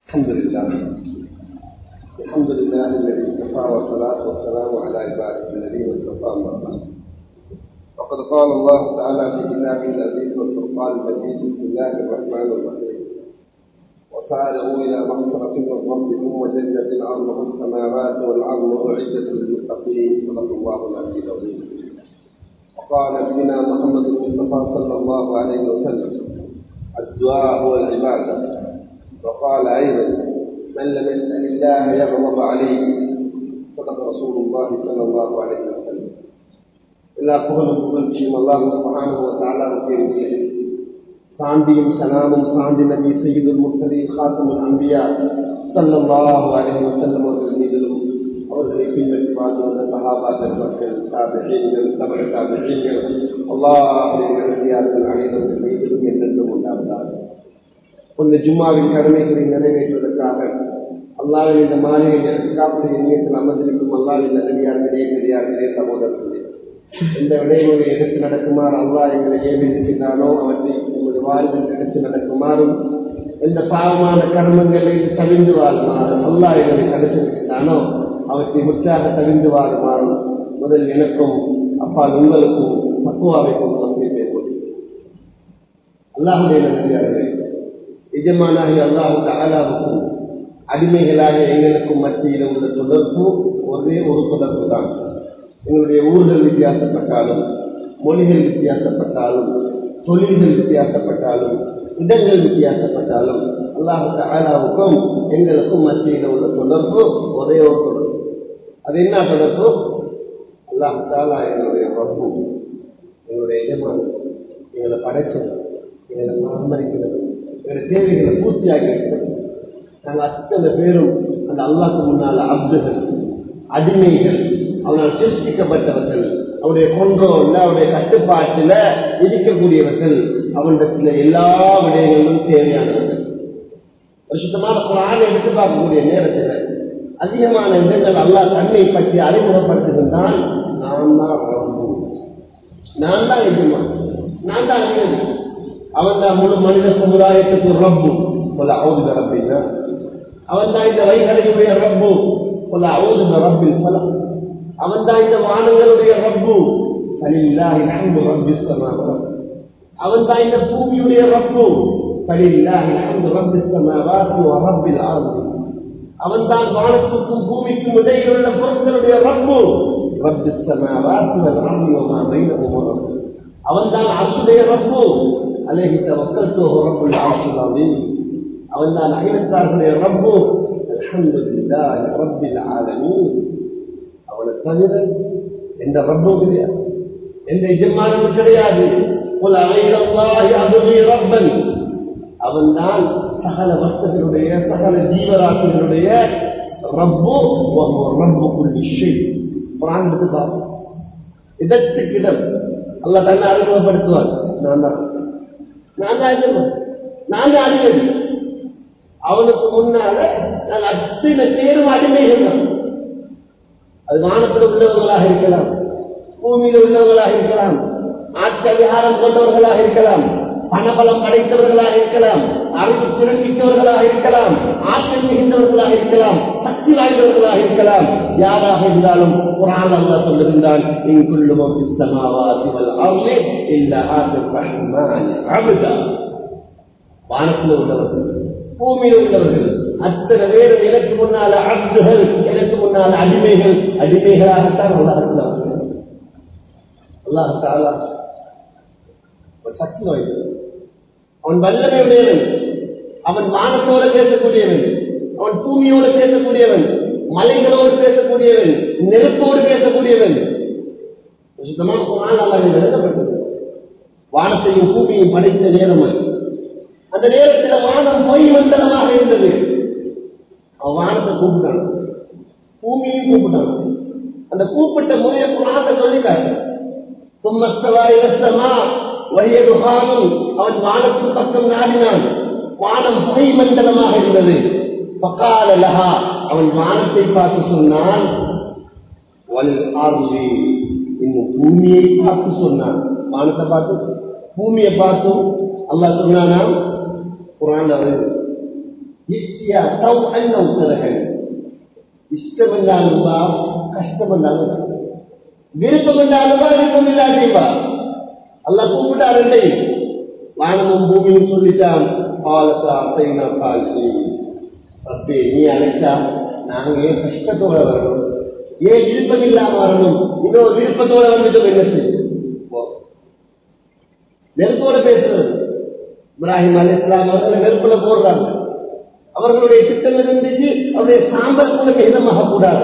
الحمد لله الذي كفى والصلاة والسلام على عباده الذين اصطفى أما بعد. وقد قال الله تعالى في كتابه العزيز والفرقان المجيد: بسم الله الرحمن الرحيم، وسارعوا إلى مغفرة من ربكم وجنة عرضها السماوات والأرض أعدت للمتقين. صدق الله العلي العظيم. وقال نبينا محمد المصطفى صلى الله عليه وسلم: الدعاء هو العبادة. وقال أيضا: من لم يسأل الله يغضب عليه. صدق رسول الله صلى الله عليه وسلم. எல்லா புகழும் புகழ்ச்சியும் அல்லாஹ் சுப்ஹானஹு வ தஆலாவுக்கே உரியது. சாந்தியும் சலாமும் சாந்தி நபி சய்யிதுல் முர்சலீன் காத்தமுல் அன்பியா ஸல்லல்லாஹு அலைஹி வஸல்லம் அவர்கள் மீதிலும் அவர்களை பின்பற்றி வாழ்ந்து வந்த சஹாபாக்கள், மக்கள், தாபிஈன்கள், தபஅ தாபிஈன்கள், அல்லாஹ்வின் நல்லடியார்கள் அனைவர்கள் மீதிலும் என்றென்றும் உண்டாவதாக. இந்த ஜும்மாவின் கடமைகளை நிறைவேற்றுவதற்காக அல்லாஹ்வின் இந்த மாலையை காப்புடைய எண்ணியத்தில் அமர்ந்திருக்கும் அல்லாஹ்வின் நல்லடியார்களே, பெரியார்களே, சகோதரர்களே, இந்த விடயங்களை எடுத்து நடக்குமாறு அல்லாஹ் எங்களை ஏவிருக்கின்றானோ அவற்றை நமது வாழ்வில் எடுத்து நடக்குமாறும், எந்த பாவமான கர்மங்களை தவிர்ந்து வாழுமாறு அல்லாஹ் எங்களை தடுத்திருக்கின்றானோ அவற்றை முற்றாக தவிர்ந்து வாழுமாறும் முதல் எனக்கும் அப்பால் உங்களுக்கும் தக்குவாவை கொண்டு வந்து பேசுகிறேன். அல்லாஹுடைய நல்லடியார்களே, எஜமானாகிய அல்லாஹ் தஆலாவுக்கும் அடிமைகளாக எங்களுக்கும் மத்தியில் உள்ள தொடர்பு ஒரே ஒரு தொடர்பு தான். எங்களுடைய ஊர்கள் வித்தியாசப்பட்டாலும், மொழிகள் வித்தியாசப்பட்டாலும், தொழில்கள் வித்தியாசப்பட்டாலும், இடங்கள் வித்தியாசப்பட்டாலும், அல்லாஹ் தஆலாவுக்கும் எங்களுக்கும் மத்தியில் உள்ள தொடர்பு ஒரே ஒரு தொடர்பு. அது என்ன தொடர்பு? அல்லாஹ் தஆலா எங்களுடைய ரப்பு, எங்களுடைய எஜமானன், எங்களை படைச்சது, எங்களை பராமரிக்கிறது, எங்களுடைய தேவைகளை பூர்த்தியாகி இருக்கிறது. நாங்கள் அத்தனை பேரும் அந்த அல்லாஹ்க்கு முன்னால அப்துகள், அடிமைகள், அவனால் சிருஷ்டிக்கப்பட்டவர்கள், அவருடைய கொண்டோல்ல, அவருடைய கட்டுப்பாட்டில் இருக்கக்கூடியவர்கள், அவனிடத்தில் எல்லா விடயங்களும் தேவையானவர்கள். சுத்தமான குர்ஆனை எடுத்து பார்க்கக்கூடிய நேரத்தில் அதிகமான இடங்கள் அல்லாஹ் தன்னை பற்றி அறிமுகப்படுத்துகின்றான். நான் தான் ரப்பு, நான் தான் எஜமான், நான் தான் அதிகாரி. அவன் தான் முழு மனித சமுதாயத்துக்கு ரப்பு. போல அவுது ரப்பினா அவன் தான் இந்த வைகரையுடைய ரப்பு. போல அவுது ரப்பில் பல அவன் தான் இந்த வானங்களுடைய ரப்பு. ஃபலில்லாஹி அல்ஹம்து ரப்பிஸ் ஸமாவாத். அவன் தான் இந்த பூமியுடைய ரப்பு. ஃபலில்லாஹி அல்ஹம்து ரப்பிஸ் ஸமாவாத் வ ரப்பில் அர்த். அவன் தான் வானத்துக்கும் பூமிக்கும் இடையில் உள்ள பொருட்களுடைய ரப்பு. ரப்பிஸ் ஸமாவாத் வல் அர்த் வ மா பைனஹுமா. அவன் தான் அர்ஷுடைய ரப்பு. அலைஹி தவக்கல்து ரப்புல் அர்ஷில் அஸீம். அவன் தான் அகிலத்தார்களுடைய ரப்பு. அல்ஹம்துலில்லாஹி ரப்பில் ஆலமீன். அவனை தவிர எந்த ரப்பும் கிடையாது, எந்த எஜமானும் கிடையாது. அவன் தான் சகல வஸ்துகளுடைய, சகல ஜீவராசிகளுடைய ரப்பு. ரப்புக்குள் ஷை. குர்ஆன் எடுத்து பாருங்க. இடத்துக்கிடம் அல்லாஹ் தன்னை அறிமுகப்படுத்துவார். நான் தான் அறிஞர். அவனுக்கு முன்னால நான் அத்தனை பேரும் அடிமைகள் தான். அது வானத்தில் உள்ளவர்களாக இருக்கலாம், பூமியில் உள்ளவர்களாக இருக்கலாம், ஆட்சி அதிகாரம் கொண்டவர்களாக இருக்கலாம், பணபலம் படைத்தவர்களாக இருக்கலாம், அறிவு திறன்மிக்கவர்களாக இருக்கலாம், ஆற்றல் மிகுந்தவர்களாக இருக்கலாம், சக்தி வாய்ந்தவர்களாக இருக்கலாம். யாராக இருந்தாலும் குர்ஆன் அல்லாஹ் சொல்லுகின்றான்: இன் குல்லு மன் ஃபிஸ் ஸமாவாதி வல் அர்தி இல்லா ஆத்திர் ரஹ்மான் அப்தா. வானத்தில் உள்ளவர்கள், பூமியில் உள்ளவர்கள் அத்தனை பேர் எனக்கு முன்னால அப்துகள், எனக்கு முன்னால அடிமைகள். அடிமைகளாகத்தான் அல்லாஹ் தஆலா சக்தி வாய்ந்தவன், அவன் வல்லமையுடையவன், அவன் வானத்தோடு பேசக்கூடியவன், அவன் பூமியோடு பேசக்கூடியவன், மலைகளோடு பேசக்கூடியவன், நெருப்போடு பேசக்கூடியவன். சுத்தமான குர்ஆன் அல்லாஹ் எழுதப்பட்டது. வானத்தையும் பூமியையும் படைத்த நேரம் அது. அந்த நேரத்தில் வானம் பொய் மண்டலமாக இருந்தது. அவன் வானத்தை கூப்பிட்டான், பூமியையும் கூப்பிட்டான். அந்த கூப்பிட்ட முறையை குர்ஆன்ல சொல்லிட்டாங்க. அவன் வானத்தின் பக்கம் நாடினான். வானம் புகை மண்டலமாக இருந்தது. அவன் வானத்தை பார்த்து சொன்னான், இன்னும் பூமியை பார்த்து சொன்னான். வானத்தை பார்த்து பூமியை பார்த்தும் அல்லாஹ் சொன்னானா? குர்ஆன்ல இஷ்டம் என்றாலும் கஷ்டம் என்றாலும் விருப்பம் என்றாலும் விருப்பம் இல்லாதேவா அல்லாஹ் கூப்பிட்டாரு வானமும் பூமியும் சொல்லிட்டான் நீ அழைச்சா நாங்க ஏன் கஷ்டத்தோட வரணும், ஏன் விருப்பம் இல்லாம வரணும், இன்னொரு விருப்பத்தோட வந்துட்டோம். என்ன செய்யும்? நெருப்போட பேசுறது. இப்ராஹிம் அலைஹிஸ்ஸலாம் அவர்கள் நெருப்புல போடுறாங்க. அவர்களுடைய திட்டம் இருந்துச்சு, அவருடைய சாம்பல் கூட மிதமாக கூடாது.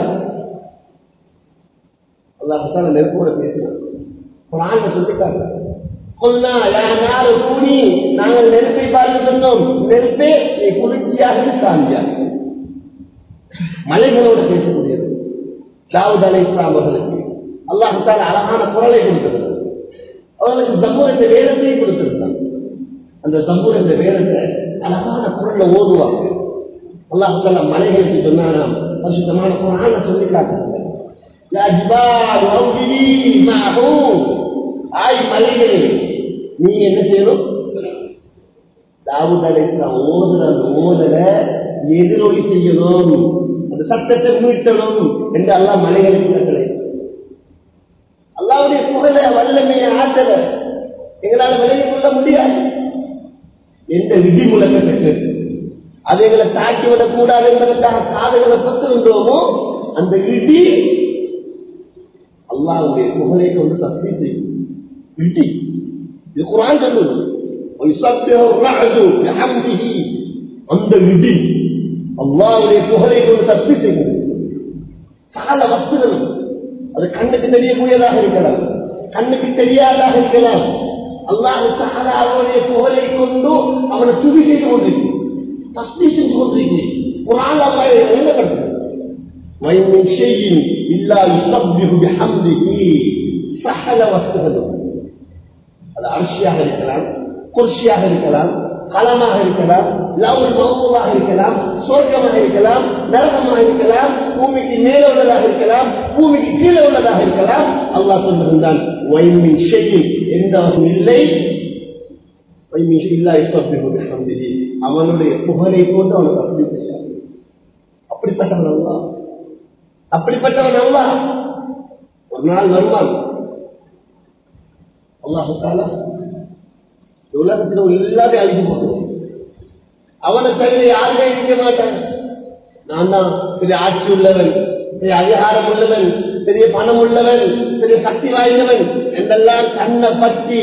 அல்லாஹ் தஆலா நெருப்போட பேசுறாங்க. குர்ஆன்ல சொல்லிட்டாங்க, கொல்லா யானாரு கூனி, நாங்கள் நெருப்பை பார்த்து சொன்னோம், நெருப்பே நீ குளிர்ச்சியாக சாந்தியாக. மலைகளோடு பேசக்கூடியது. தாவூத் அலைஹிஸ்ஸலாம் அவர்களுக்கு அல்லாஹ் தஆலா அழகான குரலை கொடுத்திருந்தார். அவர்களுக்கு ஜபூர் என்ற வேதத்தை கொடுத்திருந்தார். அந்த ஜபூர் என்ற வேதத்தை அழகான குரல்ல ஓதுவாங்க. அல்லாஹ் தஆலா மலைகளுக்கு சொன்னானாம், பரிசுத்தமான குர்ஆன்ல சொல்லி காட்டுறாங்க, யா ஜிபால் ரவ்வி மஅஹு, ஆய் மலைகளே நீ என்ன செய்யணும்? தாவூத் அலைஹிஸ்ஸலாம் ஓதுற அந்த ஓதல எதிரொலி செய்யணும், அந்த சத்தத்தை மீட்டணும் என்று அல்லாஹ் மலைகளுக்கு கட்டளை. அல்லாஹ்வுடைய புகழ வல்லமையை ஆற்றல எங்களால் விலகிக் கொள்ள முடியாது. எந்த விதி முழக்கத்தை கேட்டு அது எங்களை தாக்கிவிடக் கூடாது என்பதற்காக காதுகளை பத்திருந்தோமோ அந்த விதி அல்லாஹ்வுடைய புகழை கொண்டு தஸ்பீஹ் செய்யும். விதி இது குர்ஆன் சொல்லுது, அந்த விதி அல்லாஹ்வுடைய புகழை கொண்டு தஸ்பீஹ் செய்யும். சகல வஸ்துகள் அது கண்ணுக்கு தெரியக்கூடியதாக இருக்கலாம், கண்ணுக்கு தெரியாதாக இருக்கலாம். அல்லாஹ் தஆலா அவருடைய புகழை கொண்டு அவனை துதி செய்து கொண்டிருக்கிறார், தஸ்பீஹ் செய்து கொண்டிருக்கிறார். குர்ஆன் அல்லாஹ் எழுதப்பட்டது, வயின் ஷைஇன் இல்லா யுஸப்பிஹு பிஹம்திஹி, சகல வஸ்துகள் அது அர்ஷியாக இருக்கலாம், குர்சியாக இருக்கலாம், கலமாக இருக்கலாம், லவுல் மஹ்ஃபூஸாக இருக்கலாம், சொர்க்கமாக இருக்கலாம், நரகமாக இருக்கலாம், பூமிக்கு மேலே உள்ளதாக இருக்கலாம், பூமிக்கு கீழே உள்ளதாக இருக்கலாம். அல்லாஹ் சொல்லிருந்தான், வைமின் ஷைஇன் எந்த இல்லை வைமின் இல்லா யுஸப்பிஹு பிஹம்திஹி, அவனுடைய புகழை கொண்டு அவனை தஸ்பீஹ் செய்யலாம். அப்படிப்பட்டவன் அல்லாஹ், அப்படிப்பட்டவன் அல்லாஹ். ஒரு நாள் வருவான் அல்லாஹ் தஆலா உலகத்தில் எல்லாத்தையும் அழிச்சு போட்டுவோம். அவனை தவிர யாருமே இருக்க மாட்டாங்க. நான் தான் பெரிய ஆட்சி உள்ளவன், பெரிய அதிகாரம் உள்ளவன், பெரிய பணம் உள்ளவன், பெரிய சக்தி வாய்ந்தவன் என்றெல்லாம் தன்னை பற்றி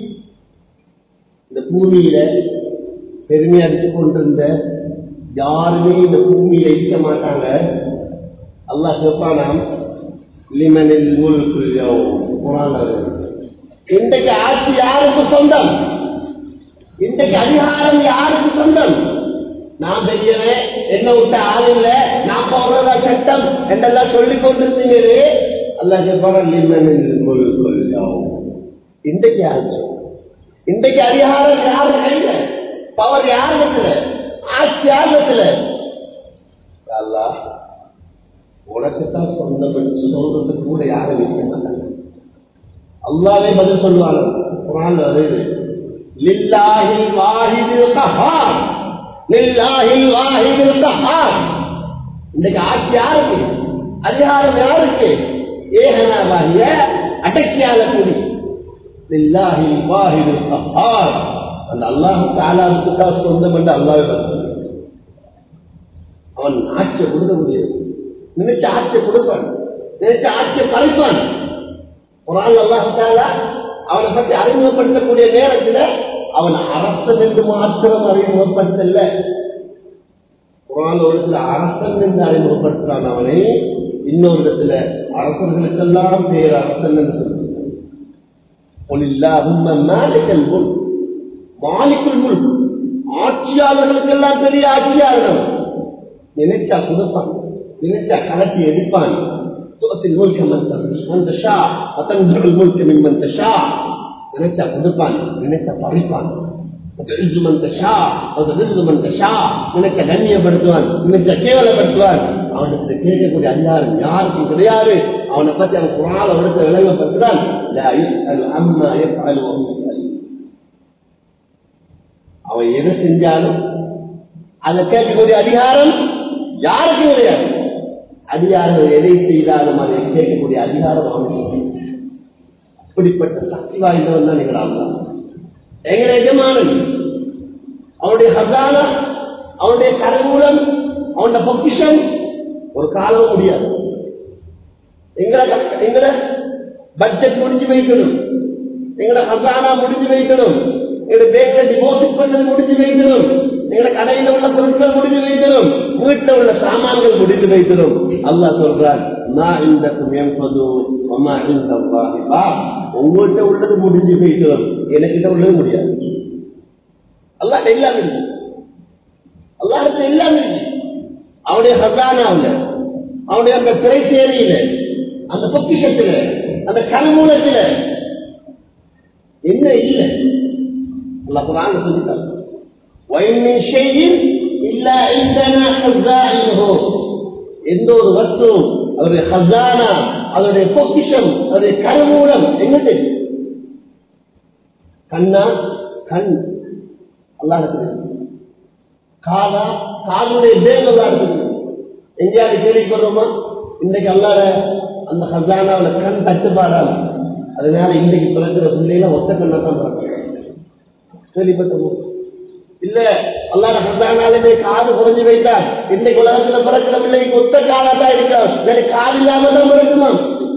இந்த பூமியில பெருமை அடித்துக் கொண்டிருந்த யாருமே இந்த பூமியில இருக்க மாட்டாங்க. அல்லாஹ் சொல்றானாம், லிமனில் முல்குல் யௌம், குர்ஆன்ல இன்றைக்கு ஆட்சி யாருக்கு சொந்தம், இன்றைக்கு அதிகாரம் யாருக்கு சொந்தம்? நான் பெரியவன், என்ன விட்ட ஆள் இல்ல, நான் போறதா சட்டம் என்றெல்லாம் சொல்லிக் கொண்டிருந்தீங்களே. அல்லாஹ் சொல்றான், லிமனில் முல்குல் யௌம், இன்றைக்கு ஆட்சி, இன்றைக்கு அதிகாரம் யாரு கையில, பவர் யாருத்துல, ஆட்சி யாருத்துல? அல்லாஹ் உனக்குத்தான் சொந்தம் என்று சொல்றதுக்கு கூட யாரும் இருக்க மாட்டாங்க. அல்லாஹ்வே பதில் சொல்வாங்க. குர்ஆன்ல வருது, லில்லாஹில் வாஹிதுல் கஹார், லில்லாஹில் வாஹிதுல் கஹார். இன்றைக்கு ஆட்சி யாருக்கு, அதிகாரம் யாருக்கு? ஏகனாவாகிய அடக்கியாளக்கூடிய லில்லாஹில் வாஹிதுல் கஹார், அந்த அல்லாஹ் தஆலாவுக்கு தான் சொந்தம் என்று அல்லாஹ்வே பதில் சொல்றார். அவன் ஆட்சியை கொடுக்க முடியாது, நினைச்ச ஆட்சியை கொடுப்பான், நினைச்ச ஆட்சியை பறிப்பான். குர்ஆன்ல அல்லாஹ் தஆலா அவனை பற்றி அறிமுகப்படுத்தக்கூடிய நேரத்தில் அவன் அரசன் என்று மாத்திரம் அறிமுகப்படுத்தல. குர்ஆன்ல ஒரு சில அரசன் என்று அறிமுகப்படுத்துறான் அவனை, இன்னொரு இடத்துல அரசர்களுக்கெல்லாம் பேர் அரசன் என்று சொல்றான். குலில்லாஹும்ம மாலிகல் முல்க், மாலிகுல் முல்க், ஆட்சியாளர்களுக்கெல்லாம் பெரிய ஆட்சியாளர். நினைச்சா கொடுப்பான், நினைச்சா கலட்டி எடுப்பான். تؤتي الملك من تشاء وتنزع الملك ممن تشاء, நினைச்சா கொடுப்பான், நினைச்சா பறிப்பான். وتعز من تشاء وتذل من تشاء, நினைச்சா கண்ணியப்படுத்துவான், நினைச்சா கேவலப்படுத்துவான். அவனுக்கு கேட்கக்கூடிய அதிகாரம் யாருக்கும் கிடையாது. அவனை பற்றி அவன் குர்ஆன்ல அவனுக்கு விளங்கப்படுத்துகிறான், லா யுஸ்அலு அம்மா யஃஅலு வஹும் யுஸ்அலூன். அவன் எதை செஞ்சாலும் அதை கேட்கக்கூடிய அதிகாரம் யாருக்கும் கிடையாது. அதிகாரம் எதை செய்தாலும் அதை கேட்கக்கூடிய அதிகாரம் அவனுக்கு. அப்படிப்பட்ட சக்தி வாய்ந்தவன் தான் எங்கள் அல்லா. எங்களை எஜமானன், அவனுடைய ஹசானா, அவனுடைய கருவூலம், அவனுடைய பொக்கிஷம் ஒரு காலம் முடியாது. எங்களை பட்ஜெட் முடிஞ்சு வைக்கணும், எங்களை ஹசானா முடிஞ்சு வைக்கணும், எங்களை பேங்க்ல டிபாசிட் பண்ணது முடிஞ்சு வைக்கணும், எங்களை கடையில் உள்ள பொருட்கள் முடிஞ்சு வைக்கணும், வீட்டில் உள்ள சாமான்கள் முடிஞ்சு வைக்கணும். அல்லாஹ் சொல்றான், உங்கள்கிட்ட உள்ளது முடிஞ்சு வைக்கணும், எனக்கிட்ட உள்ளது முடியாது. அல்லாஹ் எல்லாமே இருக்கு, அல்லாஹ் எல்லாமே இருக்கு. அவனுடைய ஹசானாவில், அவனுடைய அந்த திரை தேரியில, அந்த பொக்கிஷத்துல, அந்த கருமூலத்தில் என்ன இல்லை அல்லாஹ் குர்ஆன்ல சொல்லிட்டார். எந்த ஒரு வஸ்துவும் அவருடைய ஹசானா, அவருடைய பொக்கிஷம், அவருடைய கருமூலம் என்ன தெரியும்? கண்ணா, கண் அல்லாஹ் தெரியும். காதா, காதுடைய பேர் அல்லாஹ் தெரியும். எங்கேயாவது கேள்விப்படுறோமா? இன்றைக்கு அல்லாஹ் அந்த ஹசானாவோட கண் தட்டுப்பாடாது. அதனால இன்றைக்கு பிறக்கிற பிள்ளைல ஒத்த கண்ணா தான் பிறக்கிறாங்க. கேள்விப்பட்டோம் இல்ல? அல்லாஹ் ஹசானாலே காது குறைஞ்சு வைத்தார். இன்றைக்கு உலகத்துல பிறக்கிற பிள்ளைக்கு ஒத்த காதா தான் இருக்கா, வேற காது இல்லாம தான் பிறக்குமா?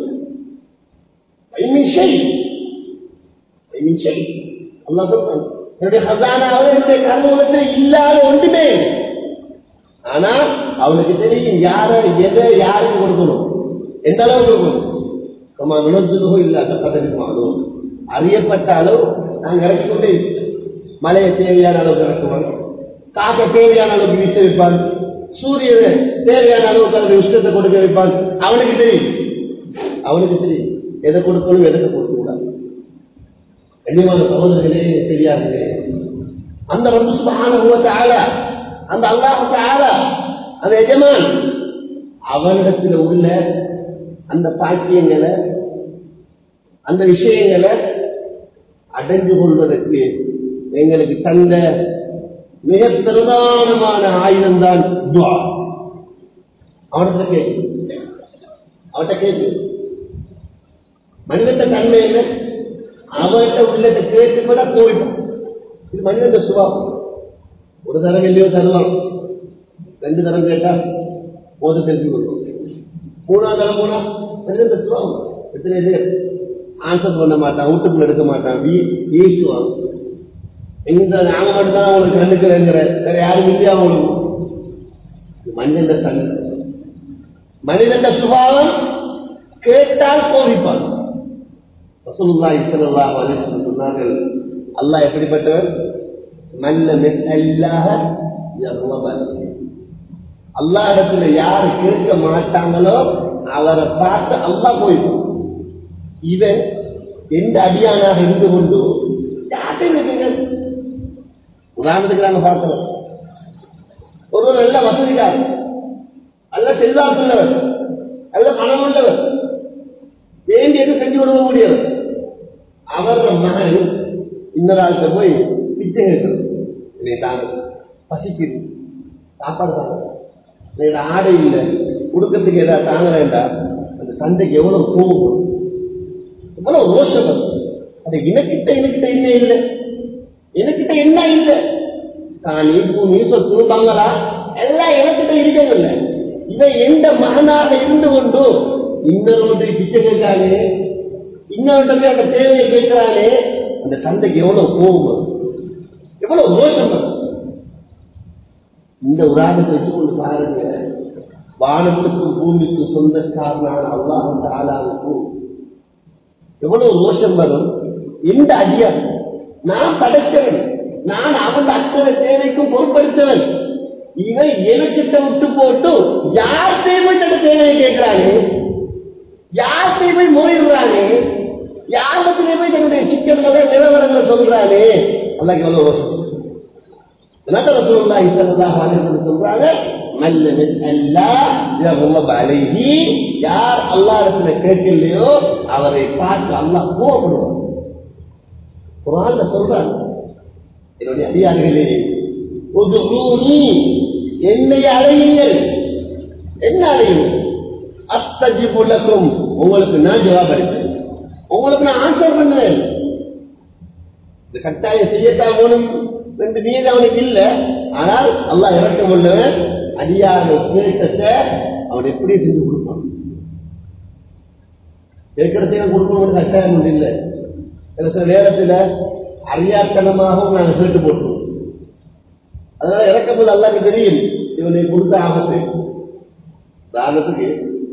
அல்லாஹ் சொல்றான், என்னுடைய ஹசானாவில் என்னுடைய கருவூலத்தில் இல்லாத ஒன்றுமே. ஆனா அவனுக்கு தெரியும் யார எதை யாருக்கு கொடுக்கணும், எந்த அளவு கொடுக்கணும். இல்லாத பதவிமானோம் அறியப்பட்ட அளவு நாங்கள் இறக்கிக்கொண்டே மழையை தேவையான அளவுக்கு இறக்குவாங்க, காக்க தேவையான அளவுக்கு வீச வைப்பான், சூரியனை தேவையான அளவுக்கு அவருடைய உஷ்ணத்தை கொடுக்க வைப்பான். அவனுக்கு தெரியும், அவனுக்கு தெரியும் எதை கொடுக்கணும், எதை கொடுக்க கூடாது. கண்ணியமான சகோதரர்களே, தெரியாதுங்களே, அந்த ரப்பு சுப்ஹானஹு வ தஆலா, அந்த அல்லாஹ் தஆலா, அந்த எஜமான், அவனிடத்தில் உள்ள அந்த பாக்கியங்களை, அந்த விஷயங்களை அடைந்து கொள்வதற்கு எங்களுக்கு தந்த மிக பிரதானமான ஆயுதம் தான் துஆ. அவன்கிட்ட கேட்கு, அவன்கிட்ட கேட்கு. மனிதத்த தன்மை என்ன? அவன்கிட்ட உள்ளத்தை கேட்டுக்கூட போயிடும். இது மனிதன் சுபாவம். ஒரு தரம் இல்லையோ தருவான், 2 தரம் கேட்டா போது தெரிஞ்சு கொள்வோம், 3ஆவது தரம் போனா மனிதன் சுபாவம். எத்தனை பேர் ஆன்சர் பண்ண மாட்டான், வீட்டுக்குள்ள எடுக்க மாட்டான், வீசுவான். எங்க நாம மட்டும்தான் அவங்களுக்கு கண்டுக்கிறேங்கிற, வேற யாரும் இல்லையா அவங்களுக்கு? மனிதன் தன்மை, மனிதன் சுபாவம். கேட்டால் கோபிப்பான். ரசூலுல்லாஹி ஸல்லல்லாஹு அலைஹி வஸல்லம் சொன்னார்கள், அல்லாஹ் எப்படிப்பட்டவர்? அல்லாஹ் இடத்துல யாரு கேட்க மாட்டாங்களோ அவரை பார்த்து அல்லாஹ் போயிடும். இவன் எந்த அடியானாக இருந்து கொண்டு யார்கிட்ட, உதாரணத்துக்கு நாங்க பார்க்கிறோம், ஒரு நல்ல வசதிக்காரர், நல்ல செல்வாக்குள்ளவர், நல்ல பணம் உள்ளவர், வேண்டியது செஞ்சு கொடுக்க முடியவர். அவர் மகன் இன்னொரு ஆளுக்கு போய் பிச்சை கேட்கணும், பசிக்குது, சாப்பாடு சாப்பிட ஆடை இல்லை, கொடுக்கறதுக்கு ஏதாவது தாங்க வேண்டாம். அந்த சந்தைக்கு எவ்வளவு கோபம், எவ்வளவு ரோஷம். அது எனக்கிட்ட என்ன இல்லை, எனக்கிட்ட என்ன இல்லை, தான் சொத்து பங்களா எல்லாம் எனக்கிட்ட இருக்கவில்லை. இவன் எந்த மகனாக இருந்து கொண்டு இன்னொரு பிச்சை கேட்கிறானே, இன்னொரு போய் அந்த தேவையை கேட்கிறானே, அந்த தந்தைக்கு எவ்வளவு கோபம், எவ்வளவு ரோஷம். இந்த உதாரணத்தை வச்சுக்கொண்டு பாருங்க, வானத்துக்கும் பூமிக்கும் சொந்தக்காரனான அல்லாஹ் தஆலாவுக்கு எவ்வளவு ரோஷம் வரும். எந்த அடியா, நான் படைத்தவன், நான் அவன் அத்தனை தேவைக்கும் பொருட்படுத்தவன், இவன் எனக்கிட்ட விட்டு போட்டு யார் தேவை தன்னை தேவையை கேட்கிறானே, யார் தேவை மோயிடுறானே, யாருக்கு போய் தன்னுடைய சிக்கல்களை நிலவரங்களை சொல்றானே, அல்லாஹ் எவ்வளவு ரோஷம். ரசூலுல்லாஹி ஸல்லல்லாஹு அலைஹி வஸல்லம் சொல்றாங்க, யார் அல்லாஹ்விடத்துல கேட்கலையோ அவரை பார்த்து அல்லாஹ் கோபப்படுவார். குர்ஆன்ல சொல்றாங்க, என்னுடைய அடியார்களே என்னை அழையுங்கள். என்ன அழையுங்கள்? அஸ்தஜிபு லக்கும், உங்களுக்கு நான் ஜவாப் அளிப்பேன், உங்களுக்கு நான் ஆன்சர் பண்ணுவேன். இது கட்டாயம் செய்யத்தான் போனும் என்று மீது அவனுக்கு இல்லை. ஆனால் அல்லாஹ் இறக்கம் உள்ளவன், அடியாத கேட்டத்தை அவன் எப்படி செஞ்சு கொடுப்பான். கேட்கறதையும் கொடுக்கணும் கட்டாயம் ஒன்று இல்லை. சில நேரத்தில் அறியாத்தனமாகவும் நாங்கள் கேட்டு போட்டுருவோம். அதனால இறக்கும்போது அல்லாஹ்க்கு தெரியும் இவனை கொடுத்த ஆபத்து. உதாரணத்துக்கு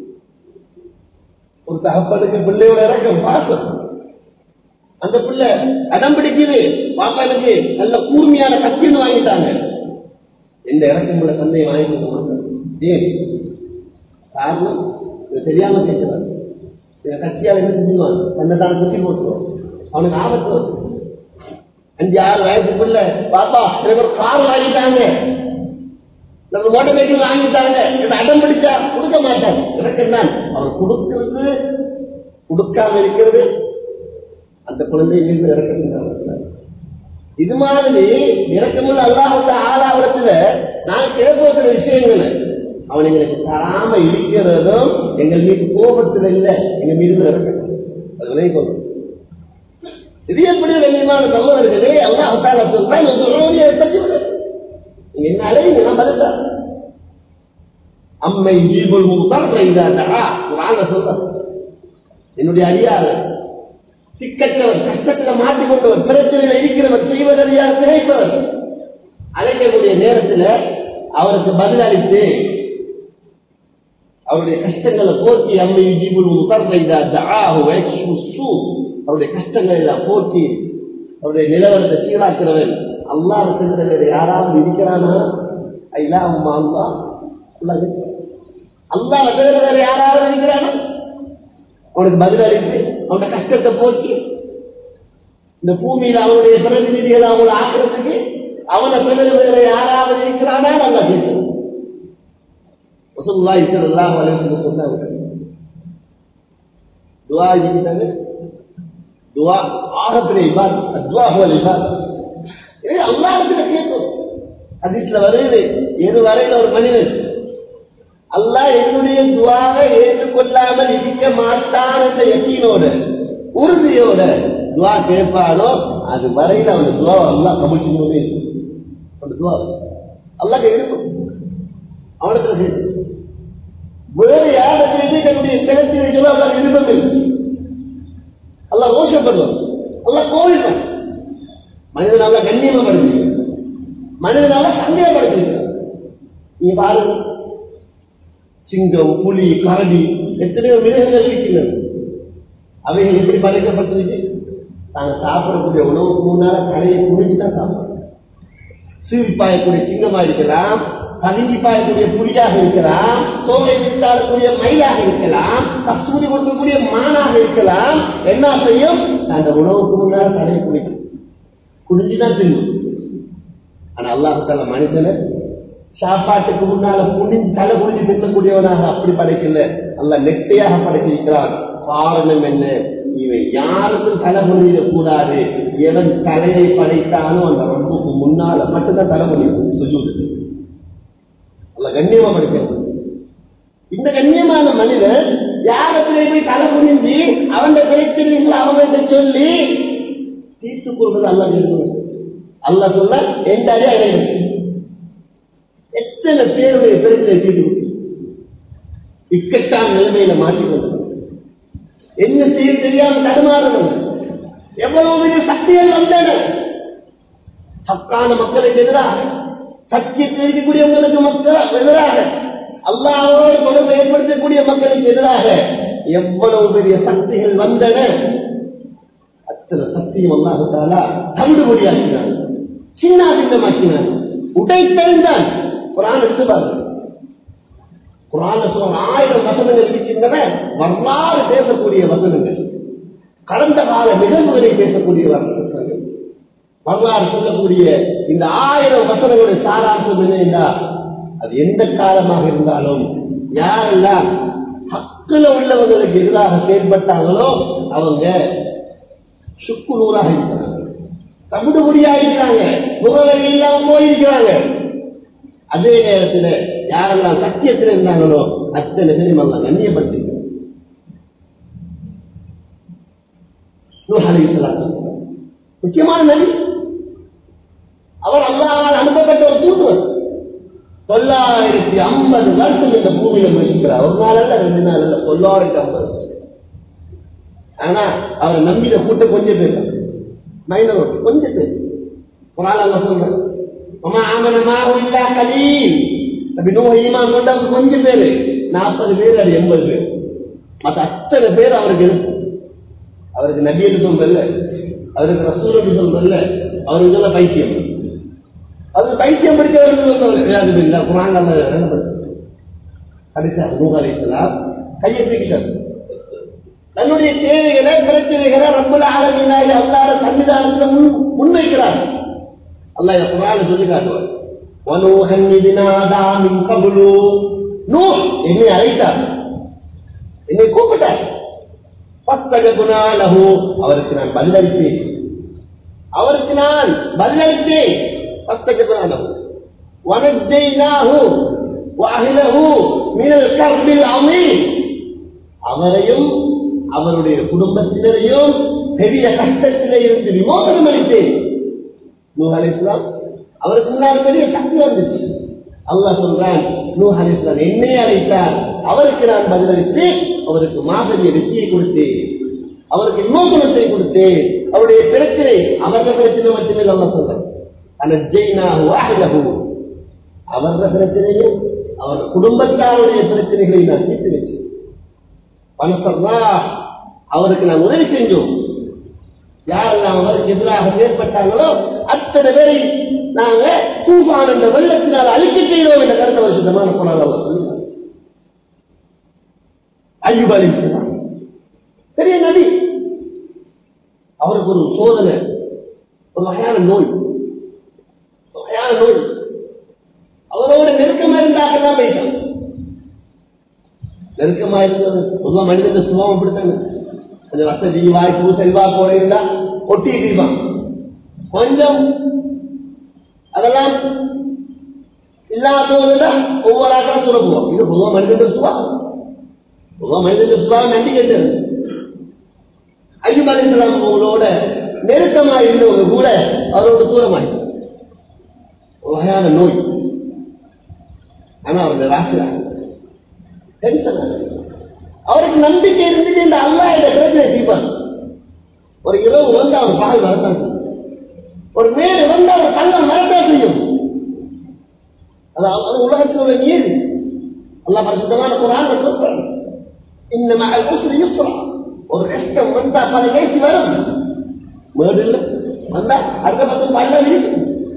ஒரு தகப்பனுக்கு பிள்ளையோட இறக்கம் பாசம். அந்த பிள்ளை அடம் பிடிக்குது, பாப்பா எனக்கு நல்ல கூர்மையான கத்தின்னு வாங்கிட்டாங்க. எந்த இறக்கம் உள்ள தந்தையை வாங்கி கொடுக்க மாட்டாங்க. ஏன் காரணம்? தெரியாம கேட்கிறாங்க. கத்தியால் என்ன செஞ்சுவான்? தன்னை தான் குத்தி போட்டுருவோம். அவனுக்கு ஆபத்து வரும். 5-6 வயசு பிள்ளை, பாப்பா எனக்கு ஒரு கார் வாங்கிட்டாங்க, நம்ம மோட்டர் சைக்கிள் வாங்கிட்டாங்க, அடம் பிடிச்சா கொடுக்க மாட்டாங்க. இறக்கம் தான். அவன் கொடுக்கிறது கொடுக்காம இருக்கிறது அந்த குழந்தைகளுக்கு இறக்கம். இது மாதிரி இறக்கமுள்ள அல்லாஹ்வுடைய ஆளாவரத்துல நான் கேட்போகிற விஷயங்கள் அவன் எங்களுக்கு தராம இருக்கிறதும் எங்கள் மீது கோபத்தில் இல்லை, எங்க மீது இறக்கம். அது விளைவிக்கும். இது எப்படி வெள்ளியமான சகோதரர்களே, அல்லாஹ் தஆலா சொல்றான், என்ன அழைங்க நான் பதிலா அம்மை ஜீபுல் முக்தர் இதாதா குர்ஆன்ல சொல்றான். என்னுடைய அடியார் சிக்கற்றவர், கஷ்டத்தில் மாட்டிக்கொண்டவர், பிரச்சனையில் இருக்கிறவர், செய்வதறியார், திரைப்பவர் அழைக்கக்கூடிய நேரத்தில் அவருக்கு பதிலளித்து அவருடைய கஷ்டங்களை போக்கி அம்மை ஜீபுல் முக்தர் இதாதா அவருடைய கஷ்டங்களை எல்லாம் போக்கி அவருடைய நிலவரத்தை சீராக்கிறவன் அல்லாஹ் தவிர வேற யாராவது இருக்கிறானா? அல்லாஹ் தவிர வேற யாராவது இருக்கிறானா? அவனுக்கு பதிலளித்து அவனுடைய கஷ்டத்தை போக்கி இந்த பூமியில் அவனுடைய பிரதிநிதிகளை அவங்களை ஆக்கிறதுக்கு அவனை தவிர வேற யாராவது இருக்கிறானா? நல்லா கேட்கிறோம். ரசூலுல்லாஹி ஸல்லல்லாஹு அலைஹி வஸல்லம் சொன்னாங்க, துஆ இருக்கிறது, துஆ ஆகத்திலே இபாதத், அத்வா ஹுவல் இபாதத். அல்லாஹ்விடத்துல கேட்கும். ஹதீஸ்ல வருது, இதுவரையில் ஒரு மனிதன் அல்லாஹ் என்னுடைய துஆவை ஏற்றுக்கொள்ளாமல் இருக்க மாட்டான் என்ற யக்கீனோட உறுதியோட துஆ கேட்பானோ அது வரையில் அவனுடைய துஆவை அல்லாஹ் கபூல் செய்யவே இருக்கும். அந்த துஆ அல்லாஹ் இருக்கும். அவனுக்கு வேறு யாருக்கு தன்னுடைய கிளர்ச்சி வைக்கிறோம் அல்லாஹ் விருப்பம் இல்லை. அல்லாஹ் ரோஷப்படுவான், அல்லாஹ் கோவிப்பான். மனிதனால கண்ணியப்படுத்தி மனிதனால சந்தேகப்படுத்திருக்கிறார். நீ பாருங்க, சிங்கம், புலி, கரடி எத்தனையோ மிருகங்கள் இருக்கின்றன. அவைகள் எப்படி படைக்கப்பட்டிருக்கு? தாங்கள் சாப்பிடக்கூடிய உணவுக்கு முன்னால கரையை குடிச்சுதான் சாப்பிடணும். சீறி பாயக்கூடிய சிங்கமா இருக்கலாம், பதுங்கி பாயக்கூடிய புலியாக இருக்கலாம், தோகை விட்டாடக்கூடிய மயிலாக இருக்கலாம், கஸ்தூரி கொடுக்கக்கூடிய மானாக இருக்கலாம். என்ன செய்யும்? அந்த உணவுக்கு முன்னால கரையை குடிக்கும், குடிஞ்சுதான் தின்னும். ஆனா அல்லாஹ் தஆலா மனிதனை சாப்பாட்டுக்கு முன்னால குடிஞ்சு தலை குடிஞ்சு தின்னக்கூடியவனாக அப்படி படைக்கல, அல்லாஹ் நெட்டையாக படைச்சிருக்கிறான். காரணம் என்ன? இவன் யாருக்கும் தலை குனிய கூடாது. எவன் தலையை படைத்தானோ அந்த ரப்புக்கு முன்னால மட்டும்தான் தலை குனியும். சுஜூத் அல்லாஹ் கண்ணியமா படைக்கிறான். இந்த கண்ணியமான மனிதன் யாரத்திலே போய் தலை குனிஞ்சு அவன் பிரச்சனைகளை அவன்கிட்ட சொல்லி தீர்த்துக் கொள்வது அல்லாஹ் சொல்லுவாங்க. அல்லாஹ் சொல்ல என்றாலே அடையும். எத்தனை பேருடைய பிரச்சனை தீர்த்து இக்கட்டான நிலைமையில மாற்றிக்கொண்டு என்ன செய்ய தெரியாம தடுமாறுவது. எவ்வளவு பெரிய சக்திகள் வந்தன சக்கான மக்களுக்கு எதிராக, சத்தியத்தை இருக்கக்கூடியவங்களுக்கு மக்கள் எதிராக, அல்லாஹ்வோடு தொடர்பு ஏற்படுத்தக்கூடிய மக்களுக்கு எதிராக எவ்வளவு பெரிய சக்திகள் வந்தன. அத்தனை சக்தியும் அல்லாஹ் தஆலா தவிடுபடியாக்கினான், சின்ன பின்னமாக்கினான், உடைத்தெழுந்தான். குர்ஆன் எடுத்து பாருங்க. குர்ஆன்ல சொல்ற 1000 வசனங்கள் இருக்கின்றன. வரலாறு பேசக்கூடிய வசனங்கள், கடந்த கால நிகழ்வுகளை பேசக்கூடிய வசனங்கள், வரலாறு சொல்லக்கூடிய இந்த 1000 வசனங்களுடைய சாராம்சம் என்ன என்றால், அது எந்த காலமாக இருந்தாலும் யாரெல்லாம் ஹக்குல உள்ளவர்களுக்கு எதிராக செயல்பட்டாங்களோ அவங்க சுக்கு நூறாக இருக்கிறார்கள். தகுடு முடியாயிருக்கிறாங்க, முகவரி இல்லாம போயிருக்கிறாங்க. அதே நேரத்தில் யாரெல்லாம் சத்தியத்தில் இருந்தாங்களோ அத்தனை பேரும் அல்ல கண்ணியப்படுத்தி முக்கியமான நபி. அவர் அல்லாஹ்வால் அனுப்பப்பட்ட ஒரு தூதுவர். 950 வருஷம் இந்த பூமியில முடிக்கிறார். ஒரு நாள் அல்ல, 2 நாள் அல்ல, 950. ஆனா அவரை நம்பின கூட்டம் கொஞ்சம் பேர், மைனர் கொஞ்சம் பேர். ஒரு ஆள் அல்ல சொல்றாங்க ஈமான் கொண்டவங்க கொஞ்சம் பேரு, 40 பேர், அது 80 பேர். மற்ற அத்தனை பேர் அவருக்கு இருக்கு. அவருக்கு நபி என்று சொல்றல்ல, அவருக்கு ரசூல் என்று சொல்றல்ல, அவருக்கு எல்லாம் பைத்தியம். அவருக்கு பைத்தியம் படித்தவர்கள் குரான் கடைசியாக நூஹ் அலைஹிஸ்ஸலாம் கையை தூக்கிட்டார். தன்னுடைய தேவைகளை பிரச்சனைகளை ரப்பல் ஆலமீனாக அல்லாஹ்வுடைய சன்னிதானத்தில் முன்வைக்கிறார். அல்லாஹ் குர்ஆனில் சொல்லி காட்டுவார், வனூஹன் இத்நாதா மின் கப்லு, நூஹ் என்னை அழைத்தார், என்னை கூப்பிட்டார். ஃபஸ்தஜப்னா லஹு, அவருக்கு நான் பதிலளித்தேன், அவருக்கு நான் பதிலளித்தேன். ஃபஸ்தஜப்னா லஹு வனஜ்ஜைனாஹு வஅஹ்லஹு மினல் கர்பில் அஸீம், அவரையும் அவருடைய குடும்பத்தினரையும் பெரிய கஷ்டத்திலே இருந்து விமோசனம் அளித்தேன். நூஹ் அலைஹிஸ்ஸலாம் அவருக்கு முன்னால் பெரிய சக்தி வந்துச்சு. அல்லாஹ் சொல்றான், நூஹ் அலைஹிஸ்ஸலாம் என்னை அழைத்தார், அவருக்கு நான் பதிலளித்து அவருக்கு மாபெரிய வெற்றியை கொடுத்தேன், அவருக்கு விமோசனத்தை கொடுத்தேன். அவருடைய பிரச்சனை அவர்கள் பிரச்சனை மட்டுமே அல்லாஹ் சொல்றான், அனஜ்ஜைனாஹு வஅஹ்லஹு, அவருடைய பிரச்சனையும் அவர் குடும்பத்தாருடைய பிரச்சனைகளை நான் தீர்த்து வச்சேன். அவருக்கு நான் உதவி செஞ்சோம். யாரெல்லாம் அவருக்கு எதிராக ஏற்பட்டாங்களோ அத்தனை பேரை நாங்க தூஃபான் என்ற வெள்ளத்தினால் அழிக்க செய்தோம் என்ற கருத்தை வருஷமான போனால் அவர் சொல்லுவார். அய்யூப் அலைஹிஸ்ஸலாம் பெரிய நபி, அவருக்கு ஒரு சோதனை, ஒரு வகையான நோய், அவரோட நெருக்கமா இருந்தாக தான் போயிட்டான். நெருக்கமா இருந்தது பொதுவா மனிதன் சுபாவம் அப்படித்தாங்க. கொஞ்சம் வசதி வாய்ப்பு செல்வாக்கு இருந்தா ஒட்டிக்கிட்டான், கொஞ்சம் அதெல்லாம் இல்லாதவங்கதான் ஒவ்வொரு ஆட்டம் சுரப்புவோம். இது பொதுவா மனிதன் சுபாவம், பொதுவா மனிதன் சுபாவம் நன்றி கேட்டது. அய்யூப் அலைஹிஸ்ஸலாம் உங்களோட நெருக்கமா இருந்தவங்க கூட அவரோட தூரமாயிடும், ஒரு வகையான நோய். ஆனா அவருடைய ராசியா அவருக்கு நம்பிக்கை இருந்துட்டு இந்த அல்லாஹ் இந்த பிரச்சனை தீர்ப்பார். ஒரு இரவு வந்து அவர் பால் வரத்தான் செய்யும், ஒரு மேல் வந்து அவர் கண்ணம் வரத்தான் செய்யும். அது உலகத்தில் உள்ள நீர். அல்லாஹ் பரிசுத்தமான குர்ஆன்ல சொல்றார், இன்ன மஅல் உஸ்ரி யுஸ்ரா, ஒரு கஷ்டம் வந்தா பல கேசி வரும், மேடு இல்லை வந்தா அடுத்த பக்கம் பள்ளம் இருக்கு.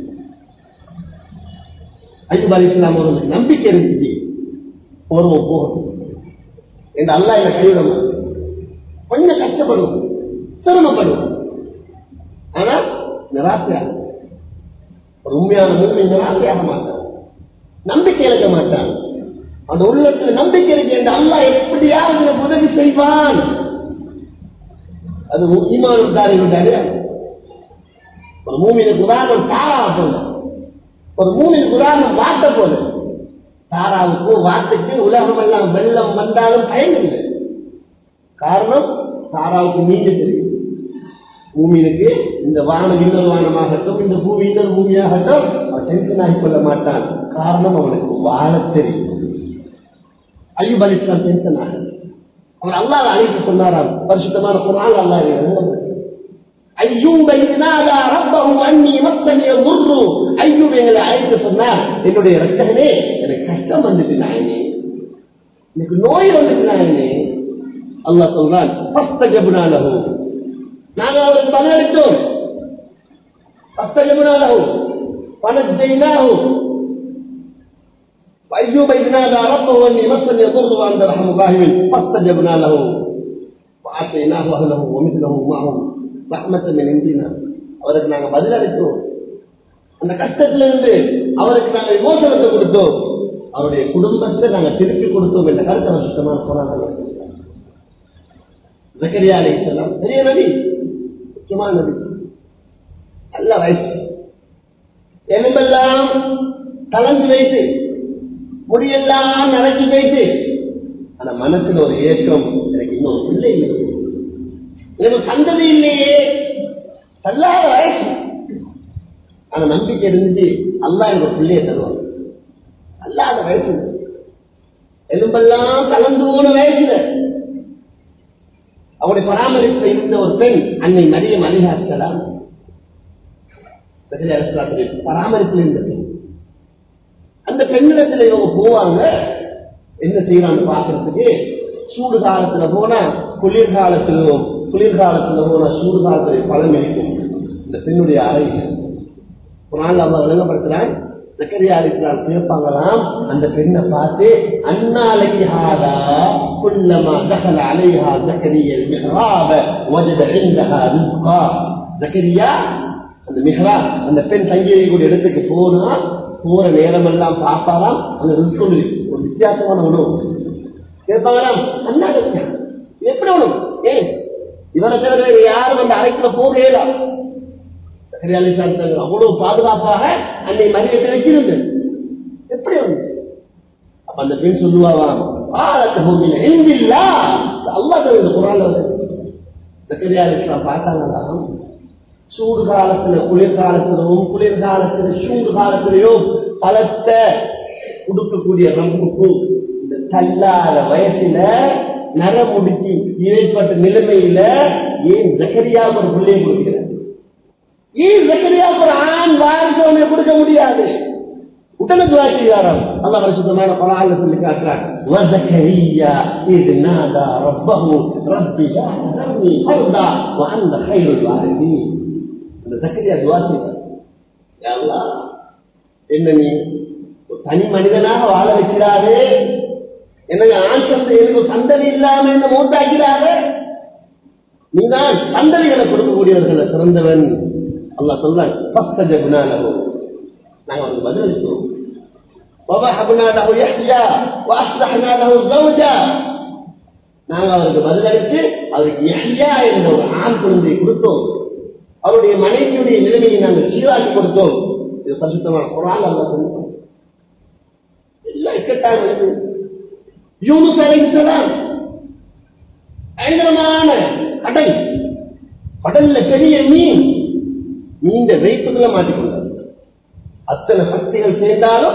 அய்யூப் அலைஹிஸ்ஸலாம் அவர்களுக்கு நம்பிக்கை இருந்துச்சு, போறோம் போகணும் என்று அல்லாஹ் என்ன கைவிட மாட்டான். கொஞ்சம் கஷ்டப்படும், சிரமப்படும், ஆனா நிராசையாக, ஒரு உண்மையான மூமின் நிராசையாக மாட்டான், நம்பிக்கை இழக்க மாட்டான். அந்த உள்ளத்தில் நம்பிக்கை இருக்கு என்று அல்லாஹ் எப்படியாவது உதவி செய்வான். அது ஈமானுடைய ஒரு மூமினுக்கு உதாரணம் தாரா போல, ஒரு மூமினுக்கு உதாரணம் வார்த்தை போல. தாராவுக்கு வார்த்தைக்கு உலகம் எல்லாம் வெள்ளம் வந்தாலும் பயனில்லை. காரணம், தாராவுக்கு நீங்க தெரியும், பூமியினுக்கு இந்த வானம் இன்னொரு வானமாகட்டும், இந்த பூமி இன்னொரு பூமியாகட்டும் அவன் டென்ஷன் ஆகிக் கொள்ள மாட்டான். காரணம், அவனுக்கு வாழ தெரியும். அய்யூப் அலைஹிஸ்ஸலாம் டென்ஷன் ஆக அவர் அல்லாஹ் அழைத்து சொன்னாராம். பரிசுத்தமான குர்ஆன் அல்லாஹ் அய்யூப இத்நாதா ரப்பஹு அன்னி மஸ்ஸனி யதுர்ரு, அய்யூப் எங்களை அழைத்து சொன்னார், என்னுடைய ரட்சகனே எனக்கு கஷ்டம் வந்துட்டு நாயனே, எனக்கு நோய் வந்துட்டு நாயனே. அல்லாஹ் சொல்றான், ஃபஸ்தஜப்னா லஹு, நாங்கள் அவருக்கு பதிலளித்தோம். ஃபஸ்தஜப்னா லஹு வனஜ்ஜைனாஹு وأيوب إذ نادى ربه أني مسني الضر وأنت أرحم الراحمين فاستجبنا له وآتيناه أهله ومثله معهم رحمة من عندنا. அவருக்கு நாங்கள் பதிலளித்தோம், அந்த கஷ்டத்திலிருந்து அவருக்கு நாங்கள் விமோசனத்தை கொடுத்தோம், அவருடைய குடும்பத்தை நாங்கள் திருப்பி கொடுத்தோம் என்ற கருத்தை சுத்தமான போராட்டம். ஜக்கரியா அலைஹிஸ்ஸலாம் பெரிய நபி, முக்கியமான நபி. நல்ல வயசு, எலும்பெல்லாம் கலந்து வைத்து, முடியெல்லாம் நடத்தி வைத்து, ஆனா மனசுல ஒரு ஏற்றம், எனக்கு இன்னும் பிள்ளை இல்லை, எனக்கு சந்ததி இல்லையே, தள்ளாத வயசு. ஆனா நம்பிக்கை இருந்துச்சு, அல்லாஹ் எனக்கு பிள்ளைய தருவாங்க. அல்லாத வயசு, எலும்பெல்லாம் கலந்து போன வயசுல அவருடைய பராமரிப்பில் இருந்த ஒரு பெண் அன்னை மரியம் அலைஹிஸ்ஸலாம், பராமரிப்பில் இருந்த பெண். அந்த பெண்ணிடத்துல இவங்க போவாங்க, என்ன செய்யறான்னு பாக்குறதுக்கு. சூடு காலத்துல போனா குளிர்காலத்திலும், குளிர்காலத்துல போனா சூடு காலத்துல பழம் இருக்கும். இந்த பெண்ணுடைய அறை ஒரு நாள் அவங்க விளங்கப்படுத்துறான். ஜக்கரியா அலைஹிஸ்ஸலாம் கேட்பாங்களாம் அந்த பெண்ணை பார்த்து, அன்னாலைக்கு ஹாதா குல்லமா தகல அலைஹா ஜக்கரியா மிஹ்ராப வஜத இன்தஹா ரிஸ்கா. ஜக்கரியா அந்த மிஹ்ராப், அந்த பெண் தங்கியிருக்கக்கூடிய இடத்துக்கு போனா போற நேரம் எல்லாம் பார்ப்பாராம், அந்த ரிஸ்க் ஒரு வித்தியாசமான உணவு கேட்பாங்களாம். அன்னாலைக்கு எப்படி உணவு, ஏன் இவரை தவிர யாரும் அந்த அறைக்குள்ள போகலாம். அவ்வளவு பாதுகாப்பாக அன்னை மரியத்தை வச்சிருந்து எப்படி வந்து அப்ப அந்த பெண் சொல்லுவாராம், பார்த்தாங்களாம். சூடு காலத்துல குளிர்காலத்திலும், குளிர்காலத்துல சூடு காலத்திலையும் பலத்தை கொடுக்கக்கூடிய ரம்புக்கு இந்த தள்ளாத வயசுல நர முடிச்சு ஏற்பட்ட நிலைமையில ஏன் ஜக்கரியா ஒரு பிள்ளையை கொடுக்கிறார்? ஏன் ஜக்கரியா ஒரு ஆண் வாரிசு கொடுக்க முடியாது? உடனே துஆ செய்யாராம். அல்லாஹ் பரிசுத்தமான குர்ஆன்ல சொல்லி காட்டுறார், வஸக்கரியா இத் நாதா ரப்பஹு ரப்பி லா தர்னி ஃபர்தா வ அன்த கைருல் வாரிதீன். அந்த ஜக்கரியா துஆ செய்தார், யா அல்லாஹ் என்ன நீ தனி மனிதனாக வாழ வைக்கிறாரே, எனக்கு ஆண் தந்தை எனக்கு சந்ததி இல்லாம என்ன மூத்தாக்கிறாரே, நீதான் சந்ததிகளை கொடுக்கக்கூடியவர்களை சிறந்தவன். அல்லாஹ் சொல்றான், ஃபஸ்தஜப்னா லஹு, நாங்க அவருக்கு பதிலளித்தோம். வவஹப்னா லஹு யஹ்யா வஅஸ்லஹ்னா லஹு ஸௌஜா, நாங்க அவருக்கு பதிலளித்து அவருக்கு யஹ்யா என்ற ஒரு ஆண் குழந்தையை கொடுத்தோம், அவருடைய மனைவியுடைய நிலைமையை நாங்கள் சீராக்கி கொடுத்தோம். இது பரிசுத்தமான குர்ஆன் அல்லாஹ் சொல்றான். எல்லாம் இக்கட்டான நிலைமை. யூனுஸ் அலைஹிஸ்ஸலாம் பயங்கரமான கடல், கடல்ல பெரிய மீன், நீண்ட வெயிட்டுக்குள்ள மாட்டிக்கொண்டார். அத்தனை சக்திகள் சேர்ந்தாலும்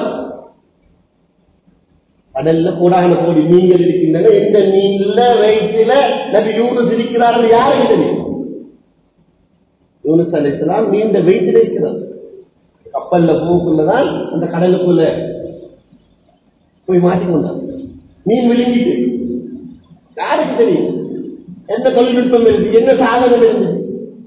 கடல்ல கோடான கோடி மீன்கள் இருக்கின்றன. எந்த மீன்ல வயிற்றுல நபி யூனுஸ் இருக்கிறார்கள் யாருக்கு தெரியும்? யூனுஸ் அலைஹிஸ்ஸலாம் நீண்ட வெயிட்டில் இருக்கிறார். கப்பல்ல போக்குள்ளதான் அந்த கடலுக்குள்ள போய் மாட்டிக்கொண்டார். மீன் விழுங்கிட்டு யாருக்கு தெரியும்? எந்த தொழில்நுட்பம் இருக்கு, என்ன சாதனம் இருந்தது?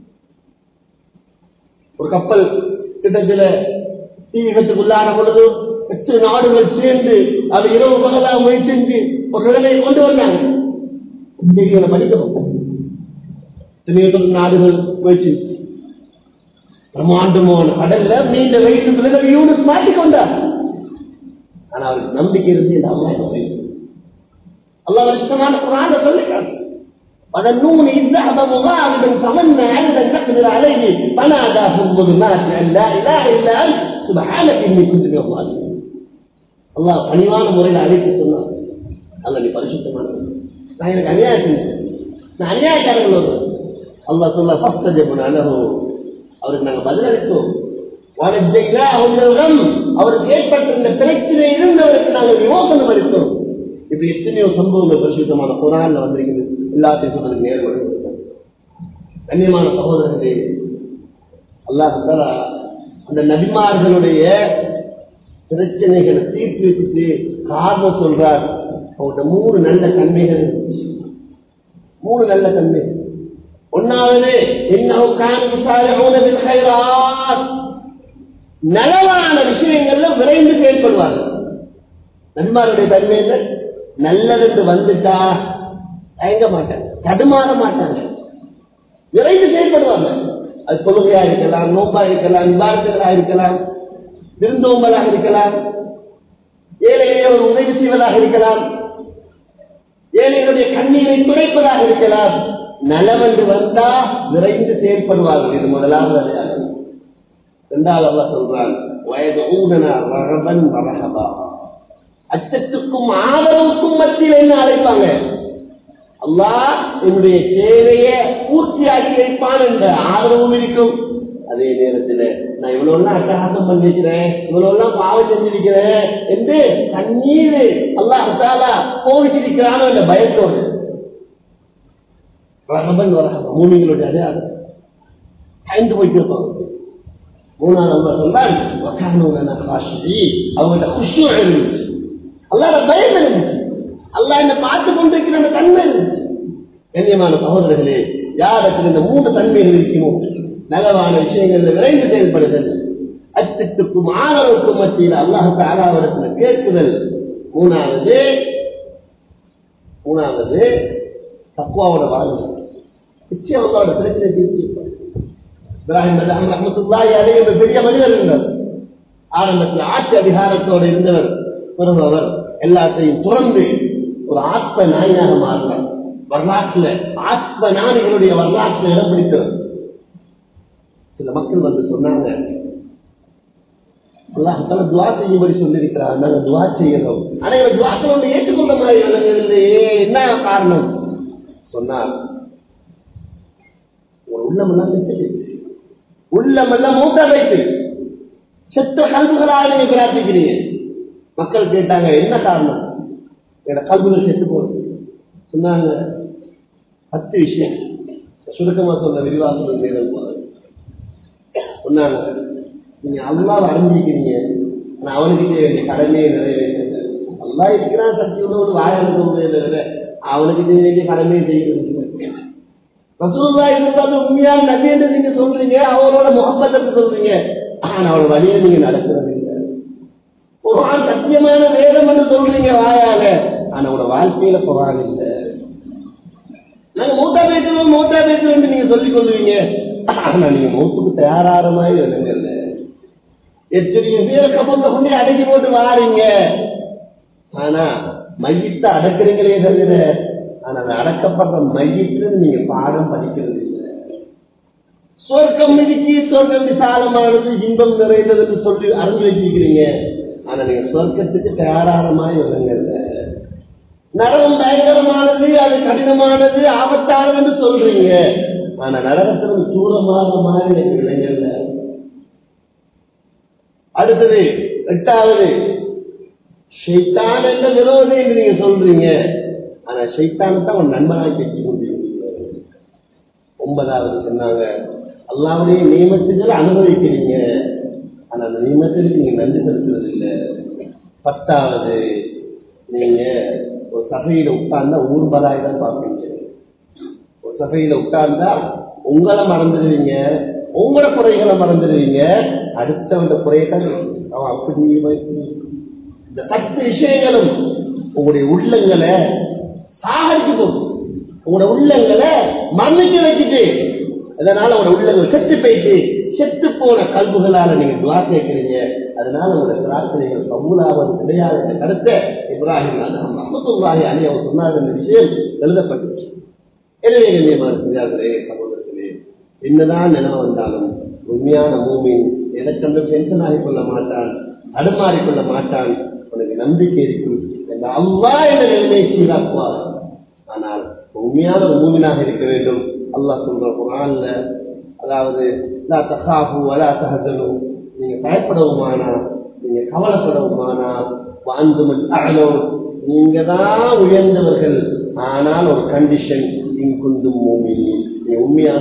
ஒரு கப்பல் கிட்டத்தட்ட தீவிரத்துக்குள்ளான பொழுது எத்தனை நாடுகள் சேர்ந்து அது இரவு பகலாக முயற்சி ஒரு நிலைமையை கொண்டு வந்தாங்க. படிக்கணும் நாடுகள் முயற்சி பிரம்மாண்டமான கடல்ல நீண்ட வயிற்று யூனிட் மாட்டிக்கொண்டார். ஆனா அவருக்கு நம்பிக்கை இருந்து அல்லாஹ் இஷ்டமான குர்ஆன்ல சொல்லிட்டார், وَذَنُّونِ إِذْ ذَهَبَ مُغَاضِبًا فَظَنَّ أَن لَّن نَّقْدِرَ عَلَيْهِ فَنَادَىٰ فِي الظُّلُمَاتِ أَن لَّا إِلَٰهَ إِلَّا أَنتَ سُبْحَانَكَ إِنِّي كُنتُ مِنَ الظَّالِمِينَ. அல்லாஹ் பணிவான முறையில் அழைத்து சொன்னார், அல்லாஹ் நீ பரிசுத்தமானவன், நான் எனக்கு அநியாயம் செஞ்சேன், நான் அநியாயக்காரர்கள் வருவேன். அல்லாஹ் சொன்னார், ஃபஸ்தஜப்னா லஹு, அவருக்கு நாங்கள் பதிலளித்தோம். வனஜ்ஜைனாஹு மினல் கம், அவருக்கு ஏற்பட்டிருந்த பிரச்சனை இருந்தவருக்கு நாங்கள் விமோசனம் அளித்தோம். இப்படி எத்தனையோ சம்பவங்கள் பரிசுத்தமான குர்ஆன்ல வந்திருக்கிறது. எல்லாத்தையும் சொல்றதுக்கு நேர்வழி. கண்ணியமான சகோதரர்களே, அல்லாஹ் தஆலா அந்த நபிமார்களுடைய பிரச்சனைகளை தீர்த்து வச்சுட்டு காரணம் சொல்றார். அவங்கள்ட்ட 3 நல்ல தன்மைகள், 3 நல்ல தன்மைகள். ஒன்னாவது, இன்னஹு கான யுஸாரிஊன பில் கைராத், நலவான விஷயங்கள்ல விரைந்து செயல்படுவார்கள். நபிமாருடைய தன்மை என்ன? நல்லதுக்கு வந்துட்டா தயங்க மாட்டாங்க, தடுமாற மாட்டாங்க, விரைந்து செயல்படுவாங்க. அது தொழுகையா இருக்கலாம், நோம்பா இருக்கலாம், இபாதத்துகளா இருக்கலாம், விருந்தோம்பலாக இருக்கலாம், ஏழைகளை ஒரு உதவி செய்வதாக இருக்கலாம், ஏழைகளுடைய கண்ணீரை துடைப்பதாக இருக்கலாம். நலவென்று வந்தா விரைந்து செயல்படுவார்கள். இது முதலாவது அடையாளம். இரண்டாவது அல்லாஹ் சொல்றான் வயதுஊனனா ரகபன் வரஹபா, அச்சத்துக்கும் ஆதரவுக்கும் மத்தியில் என்ன அழைப்பாங்க? அல்லாஹ் என்னுடைய தேவையை பூர்த்தியாக்கி வைப்பான் என்ற ஆதரவும் இருக்கும். அதே நேரத்தில் நான் இவ்வளவு அட்டகாசம் பண்ணிருக்கிறேன், இவ்வளவு பாவம் செஞ்சிருக்கிறேன் என்று தண்ணீர் அல்லாஹ் தஆலா கோவிச்சிருக்கிறானோ என்ற பயத்தோடு ரஹபன் வரஹபா மூமின்களுடைய அடையாளம் பயந்து போயிட்டு இருப்பாங்க. மூணாவது அல்லாஹ் சொல்றான் அவங்கள்ட்ட குஷூ இருந்துச்சு, அல்லாஹ்ட பயம் இருந்துச்சு, அல்லாஹ் என்ன பார்த்து கொண்டிருக்கிற அந்த தன்மை இருந்துச்சு. கண்ணியமான சகோதரர்களே, யாருக்கு இந்த 3 தன்மைகள் இருக்குமோ நலவான விஷயங்கள் விரைந்து செயல்படுதல், அச்சத்துக்கும் ஆதரவுக்கும் மத்தியில் அல்லாஹ் தஆலாவிடத்தில் கேட்குதல். மூணாவது தக்வாவோட வாழ்வு. நிச்சயம் அல்லாஹ்வோட பிரச்சனை தீர்த்து. இப்ராஹிம் ரஹ்மத்துல்லாஹி அலைஹி ஒரு பெரிய மனிதர் இருந்தார். ஆரம்பத்தில் ஆட்சி அதிகாரத்தோடு இருந்தவர். பிறகு அவர் எல்லாத்தையும் துறந்து ஒரு ஆத்ம நாயனாக மாறினார். வரலாற்றில் ஆத்ம ஞானிகளுடைய வரலாற்றில் இடம் பிடித்தவர். சில மக்கள் வந்து சொன்னாங்க, அல்லாஹ் தஆலா துஆ செய்யும்படி சொல்லியிருக்கிறார், நாங்கள் துஆ செய்யறோம், ஆனா எங்க துஆக்களை வந்து ஏற்றுக்கொண்ட மாதிரி விளங்குகிறதே, என்ன காரணம் சொன்னார்? ஒரு உள்ளமெல்லாம் செத்து, உள்ளமெல்லாம் மூத்த வைத்து செத்த கல்புகளாக நீங்க பிரார்த்திக்கிறீங்க. மக்கள் கேட்டாங்க, என்ன காரணம்? என்னோட கல்புகள் செத்து போகுது. சொன்னாங்க 10 விஷயம். சுருக்கமா சொன்ன விரிவாசம் நேரம் போது சொன்னாங்க, நீங்க அல்லாஹ்வை அறிஞ்சிக்கிறீங்க, ஆனா அவனுக்கு வேண்டிய கடமையை நிறைவேற்ற அல்லாஹ் இருக்கிறான், சக்தி உள்ளவனு வாயால சொல்றதை தவிர அவனுக்கு செய்ய வேண்டிய கடமையை செய்கிறது. ரசூலுல்லாஹி இருந்தாலும் உண்மையான நபி என்று நீங்க சொல்றீங்க, அவரோட முஹப்பத்தை சொல்றீங்க, ஆனா அவரோட வழியை நீங்க நடக்கிறது இல்லை. குர்ஆன் சத்தியமான வேதம் என்று சொல்றீங்க வாயால, ஆனா அவரோட வாழ்க்கையில குர்ஆன் இல்லை. நாங்க மூத்தா பேசுவோம் என்று நீங்க சொல்லிக் கொள்வீங்க, ஆனா நீங்க மௌத்துக்கு தயாராகிற மாதிரி விளங்கல. எத்தனையோ பேரை கபூர்ல கொண்டு அடக்கி போட்டு வாரீங்க, ஆனா மையத்தை அடக்குறீங்களே தவிர ஆனா அது அடக்கப்படுற மையத்துல நீங்க பாடம் படிக்கிறது இல்லை. சொர்க்கம் மிதிக்கு சொர்க்கம் விசாலமானது, இன்பம் நிறைந்தது என்று சொல்லி அறிஞ்சு வச்சிருக்கிறீங்க, ஆனா நீங்க சொர்க்கத்துக்கு தயாராகிற மாதிரி விளங்கல. நரகம் பயங்கரமானது, அது கடினமானது, ஆபத்தானது என்று சொல்றீங்க, ஆனா நரகத்திலிருந்து தூரமாக மாதிரி எனக்கு விளங்கல. அடுத்தது 8வது, ஷைத்தான் என்ற விரோதி என்று நீங்க சொல்றீங்க, ஆனா ஷைத்தானத்தான் ஒரு நண்பனாக பேசிக் கொண்டிருக்கீங்க. 9வது சொன்னாங்க, அல்லாஹ்வுடைய நியமத்துகளை அனுபவிக்கிறீங்க, ஆனா அந்த நியமத்திற்கு நீங்க நன்றி செலுத்துறது இல்லை. 10வது, நீங்க ஒரு சபையில உட்கார்ந்தா ஊர்வலாயிடம் பார்ப்பீங்க. ஒரு சபையில உட்கார்ந்தா உங்களை மறந்துடுவீங்க, உங்களோட குறைகளை மறந்துடுவீங்க, அடுத்தவங்க குறையத்தான் அவன் அப்படி. இந்த 10 விஷயங்களும் உங்களுடைய உள்ளங்களை சாகரிச்சு போகும், உங்களோட உள்ளங்களை மன்னிக்க வச்சுட்டு, அதனால உங்களோட உள்ளங்கள் செத்து போயிட்டு செத்து போன கல்புகளால நீங்க துஆ கேட்கிறீங்க, அதனால உங்களுடைய பிரார்த்தனைகள் கபூலாவது கிடையாது என்ற கருத்தை இப்ராஹிம் ரஹ்மத்துல்லாஹி அலைஹி அவர் சொன்னார் என்ற விஷயம் எழுதப்பட்டுச்சு. எனவே கண்ணியமான பெரியார்களே, சகோதரர்களே, என்னதான் நினைவு வந்தாலும் உண்மையான மூமின் எதற்கென்றும் டென்ஷன் ஆகிக்கொள்ள மாட்டான், தடுமாறிக்கொள்ள மாட்டான். உனக்கு நம்பிக்கை இருக்கும், அல்லாஹ் என்ற நிலைமையை சீராக்குவார். ஆனால் உண்மையான ஒரு மூமினாக இருக்க வேண்டும். அல்லாஹ் சொல்ற குர்ஆன்ல, அதாவது லா தகாஃபு வலா தஹஸனு, நீங்க பயப்படவுமானா, நீங்க கவலைப்படவுமானா, வஅன்துமுல் அஅலூன், நீங்க தான் உயர்ந்தவர்கள், ஆனால் ஒரு கண்டிஷன், இன் குந்தும் மூமினீன், நீங்க உண்மையான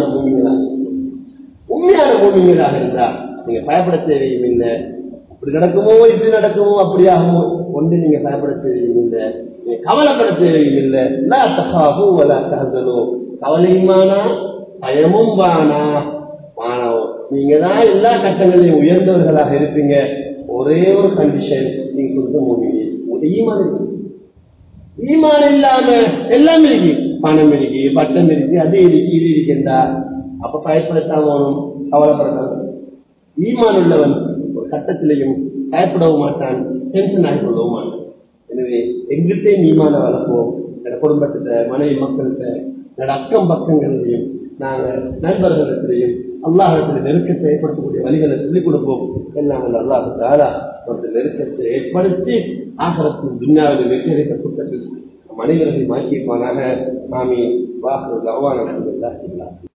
மூமின்களாக இருந்தா நீங்க பயப்பட தேவையும் இல்லை. இப்படி நடக்குமோ இப்படி நடக்குமோ அப்படியாகுமோ ஒன்று நீங்க பயப்பட தேவையும் இல்லை, நீங்க கவலைப்பட தேவையும் இல்லை. லா தகாஃபு வலா தஹஸனு, கவலையுமானா பயமும் வானா, நீங்க தான் எல்லா கட்டங்களையும் உயர்ந்தவர்களாக இருப்பீங்க. ஒரே ஒரு கண்டிஷன், நீங்க கொடுத்த மூமினீன், ஈமான் இருக்கு. ஈமான் இல்லாம எல்லாம் இருக்கு, பணம் இருக்கு, பட்டம் இருக்கு, அது இருக்கு, இது இருக்கின்றா, அப்ப பயப்படத்தான் வேணும், கவலைப்படத்தான். ஈமான் உள்ளவன் ஒரு கட்டத்திலையும் பயப்படவும் மாட்டான், டென்ஷன் ஆகி கொள்ளவும் மாட்டான். எனவே எங்கிட்டையும் ஈமான வளர்ப்போம், குடும்பத்திட்ட, மனைவி மக்கள்கிட்ட, அக்கம் பக்கங்களிலையும் நாங்கள் நண்பர்களிடத்திலையும் அல்லாஹிடத்தில் நெருக்கத்தை ஏற்படுத்தக்கூடிய வழிகளை சொல்லிக் கொடுப்போம். எல்லாம் அல்லாஹ் தாலா ஒரு நெருக்கத்தை ஏற்படுத்தி ஆகரத்தின் துன்யாவில் வெற்றியடைத்த கூட்டத்தில் மனிதர்களை மாற்றிப்பானாக. ஆமீன். வாஹிரு தஅவானா அல்ஹம்துலில்லாஹி.